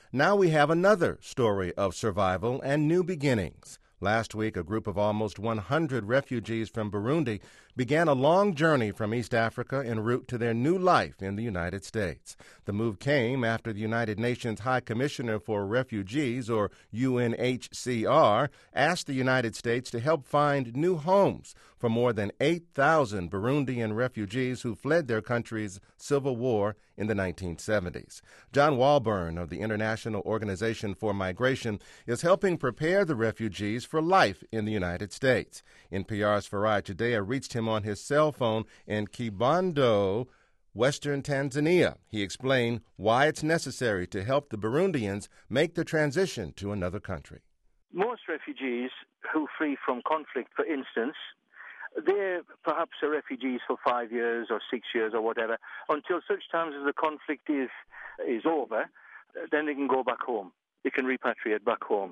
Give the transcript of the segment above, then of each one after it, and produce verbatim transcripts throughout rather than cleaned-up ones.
Now we have another story of survival and new beginnings. Last week, a group of almost one hundred refugees from Burundi began a long journey from East Africa en route to their new life in the United States. The move came after the United Nations High Commissioner for Refugees, or U N H C R, asked the United States to help find new homes for more than eight thousand Burundian refugees who fled their country's civil war in the nineteen seventies. John Walburn of the International Organization for Migration is helping prepare the refugees for life in the United States. N P R's Farai Chideya reached him on his cell phone in Kibondo, western Tanzania. He explained why it's necessary to help the Burundians make the transition to another country. Most refugees who flee from conflict, for instance, they're perhaps are refugees for five years or six years or whatever, until such times as the conflict is is over, then they can go back home. They can repatriate back home.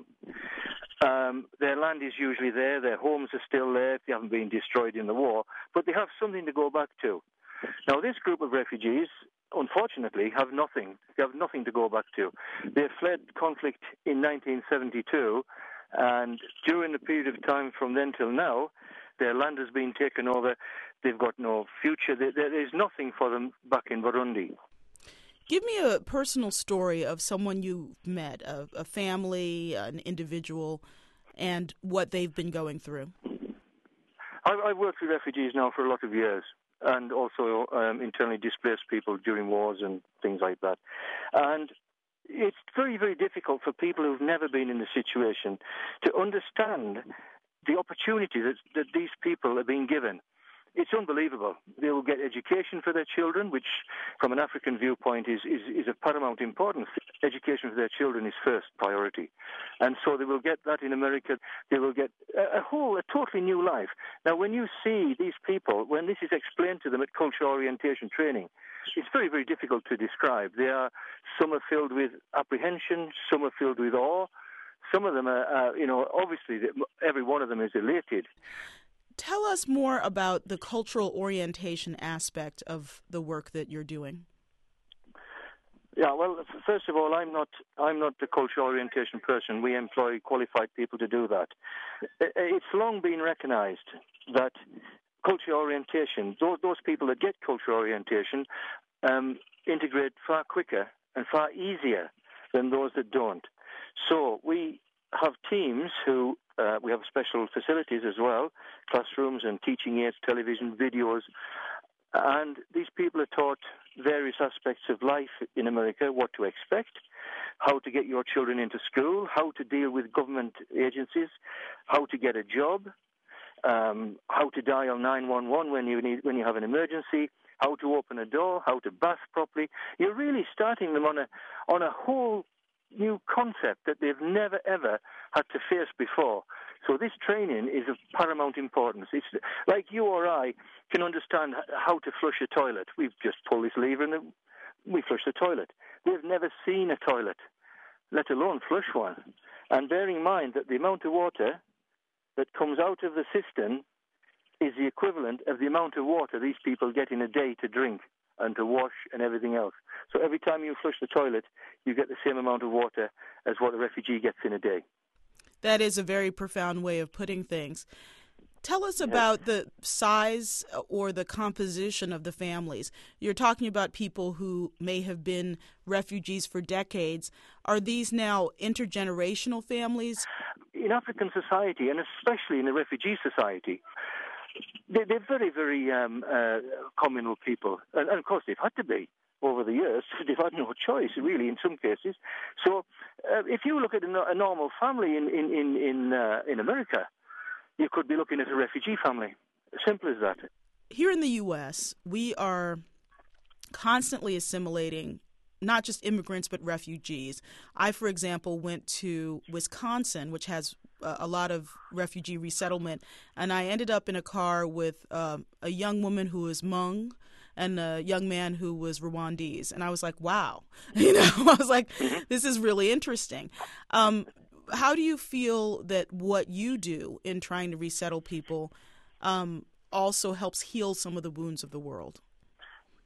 Um, their land is usually there, their homes are still there if they haven't been destroyed in the war, but they have something to go back to. Now, this group of refugees, unfortunately, have nothing. They have nothing to go back to. They fled conflict in nineteen seventy-two, and during the period of time from then till now, their land has been taken over. They've got no future. There is nothing for them back in Burundi. Give me a personal story of someone you've met, a, a family, an individual, and what they've been going through. I've, I've worked with refugees now for a lot of years, and also um, internally displaced people during wars and things like that. And it's very, very difficult for people who've never been in the situation to understand the opportunity that, that these people are being given. It's unbelievable. They will get education for their children, which from an African viewpoint is, is, is of paramount importance. Education for their children is first priority. And so they will get that in America. They will get a, a whole, a totally new life. Now, when you see these people, when this is explained to them at cultural orientation training, it's very, very difficult to describe. They are, some are filled with apprehension, some are filled with awe. Some of them are, uh, you know, obviously every one of them is elated. Tell us more about the cultural orientation aspect of the work that you're doing. Yeah, well, first of all, I'm not I'm not the cultural orientation person. We employ qualified people to do that. It's long been recognized that cultural orientation, those, those people that get cultural orientation, um, integrate far quicker and far easier than those that don't. So we have teams who, uh, we have special facilities as well, classrooms and teaching aids, television, videos, and these people are taught various aspects of life in America, what to expect, how to get your children into school, how to deal with government agencies, how to get a job, um, how to dial nine one one when you need, when you have an emergency, how to open a door, how to bath properly. You're really starting them on a on a whole new concept that they've never, ever had to face before. So this training is of paramount importance. It's like you or I can understand how to flush a toilet. We've just pulled this lever and we flush the toilet. They've never seen a toilet, let alone flush one. And bearing in mind that the amount of water that comes out of the cistern is the equivalent of the amount of water these people get in a day to drink and to wash and everything else. So every time you flush the toilet, you get the same amount of water as what a refugee gets in a day. That is a very profound way of putting things. Tell us about the size or the composition of the families. You're talking about people who may have been refugees for decades. Are these now intergenerational families? In African society, and especially in the refugee society, they're very, very um, uh, communal people. And, and, of course, they've had to be over the years. They've had no choice, really, in some cases. So uh, if you look at a, a normal family in, in, in, in, uh, in America, you could be looking at a refugee family. Simple as that. Here in the U S, we are constantly assimilating not just immigrants, but refugees. I, for example, went to Wisconsin, which has a lot of refugee resettlement, and I ended up in a car with uh, a young woman who was Hmong and a young man who was Rwandese. And I was like, wow, you know, I was like, this is really interesting. Um, how do you feel that what you do in trying to resettle people um, also helps heal some of the wounds of the world?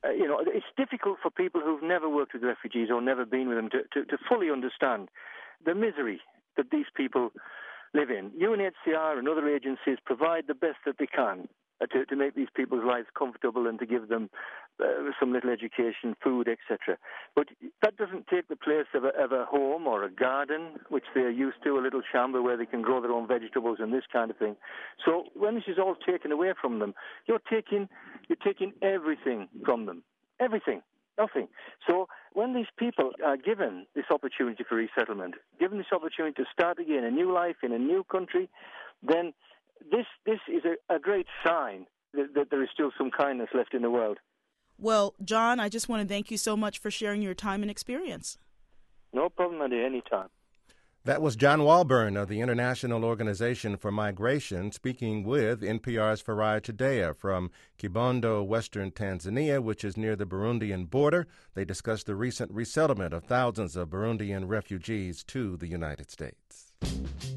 uh, you know, it's difficult for people who've never worked with refugees or never been with them to, to, to fully understand the misery that these people live in. U N H C R and other agencies provide the best that they can uh, to, to make these people's lives comfortable and to give them uh, some little education, food, et cetera. But that doesn't take the place of a, of a home or a garden, which they're used to, a little chamber where they can grow their own vegetables and this kind of thing. So when this is all taken away from them, you're taking you're taking everything from them, everything. Nothing. So when these people are given this opportunity for resettlement, given this opportunity to start again a new life in a new country, then this this is a, a great sign that, that there is still some kindness left in the world. Well, John, I just want to thank you so much for sharing your time and experience. No problem, Andy, anytime. That was John Walburn of the International Organization for Migration speaking with N P R's Farai Chideya from Kibondo, western Tanzania, which is near the Burundian border. They discussed the recent resettlement of thousands of Burundian refugees to the United States.